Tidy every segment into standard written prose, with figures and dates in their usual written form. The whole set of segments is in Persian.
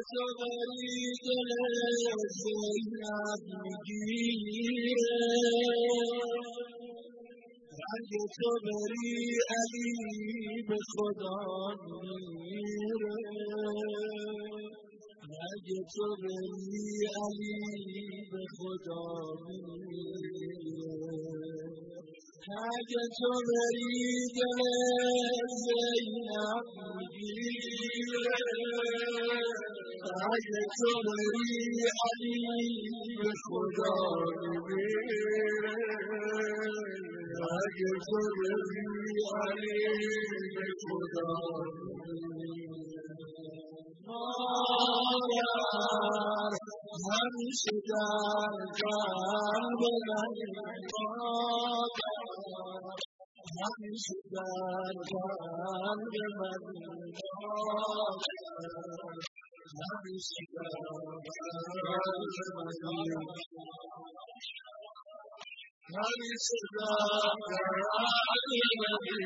تو بری دل زینب میگیره، رنگ تو بری علی به خدا میره، رنگ تو بری علی به خدا میره، اگه تو بری دل زینب میگیره، اگه تو بری علی به خدا میره، اگه تو بری علی به خدا مادر همیشه در قلب من، مادر همیشه در قلب من، مادر همیشه در قلب من، همیشه در قلب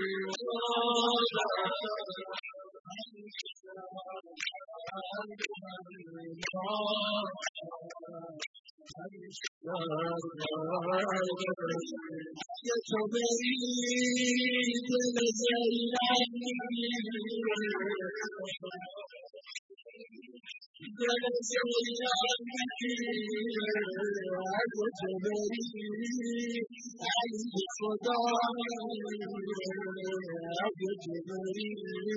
یه تو بری دل زینب میگیره، دل زینب میگیره، اگه تو بری علی به خدا میره، اگه تو بری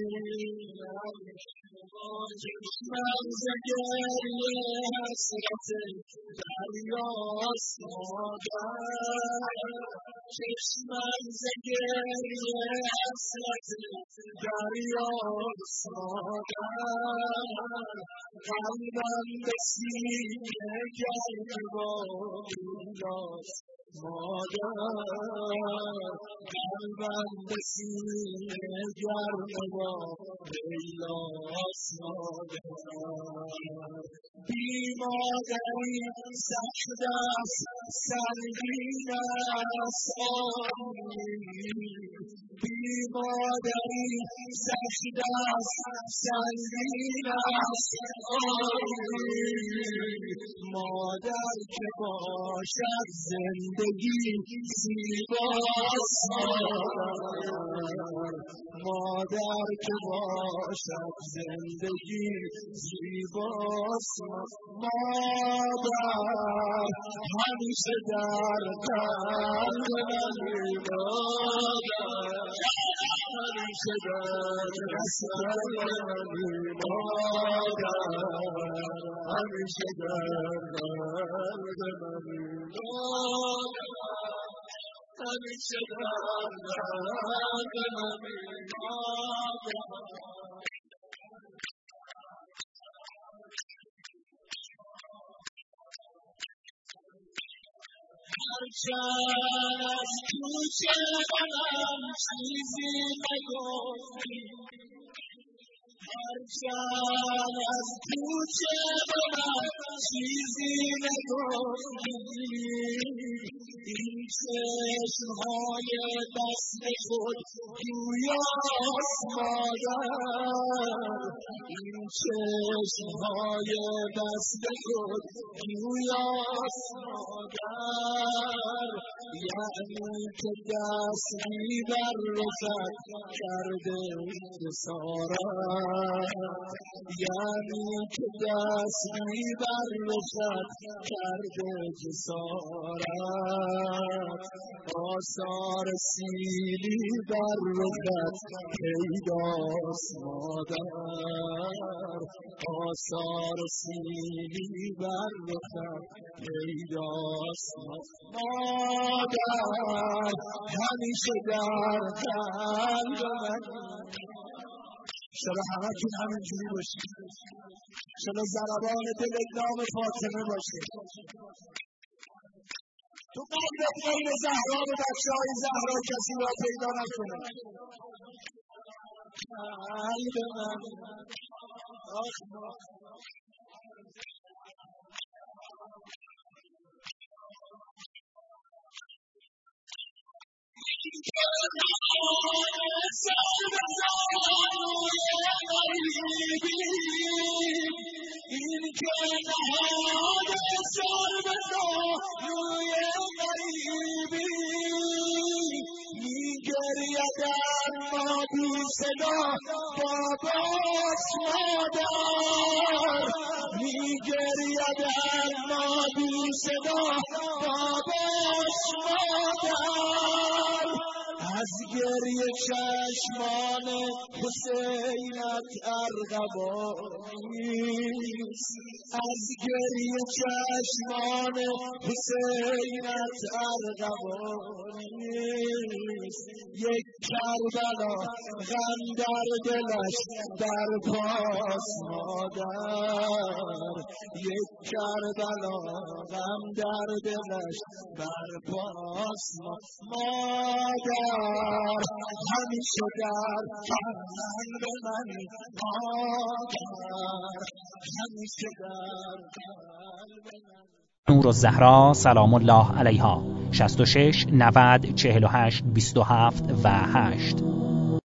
چشمم ز گریه حسرت دریاست مادر، چشمم ز گریه حسرت دریاست مادر، قلبم به سینه گرماست مادر، قلبم به سینه گرماست مادر، بی مادری سخت است سنگین است بی مادری سخت است سنگین است مادر که باشد زندگی زیباست مادر که باشد زندگی زیباست مادر همیشه در قلب من، مادر همیشه در قلب من، مادر همیشه در قلب من، همیشه در قلب من، هرچند از کوچه منم چیزی نگفتی، هرچند از کوچه منم چیزی نگفتی، این چشمهای بست خود گویاست مادر، این چشمهای بست خود گویاست مادر، یعنی که دستی بر رخت کرده جسارت، یعنی که دستی بر رخت کرده جسارت، آثار سیلی بر رخت پیداست مادر، آثار سیلی بر رخت پیداست مادر همیشه در قلب من. شاید همتون همینجوری باشید، شاید ضربان دل نام فاطمه باشه تو قلبت غیر زهرا و بچه‌های زهرا کسی را پیدا نکنه. قلب من آخ که نهاد سر به روی غریبی میگرید اما بی صدا باباش مادر میگرید اما بی صدا باباش مادر از گریه چشمان حسینت ارغوانیست از گریه چشمان حسینت ارغوانیست یک کربلا غم در دلش در پاس مادر یک کربلا غم در دلش در پاس مادر همیشه در قلب من مادر همیشه در قلب من. نورالزهرا سلام الله علیها 66 90 48 27 و 8